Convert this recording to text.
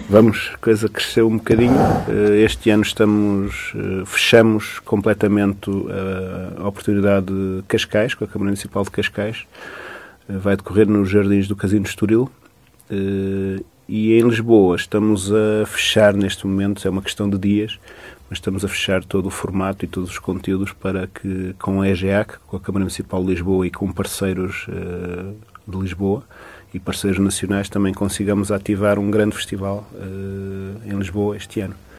Vamos, a coisa cresceu um bocadinho. Este ano fechamos completamente a oportunidade de Cascais, com a Câmara Municipal de Cascais. Vai decorrer nos Jardins do Casino de Estoril. E em Lisboa estamos a fechar neste momento, é uma questão de dias, mas estamos a fechar todo o formato e todos os conteúdos para que com a EGEAC, com a Câmara Municipal de Lisboa e com parceiros de Lisboa e parceiros nacionais também consigamos ativar um grande festival em Lisboa este ano.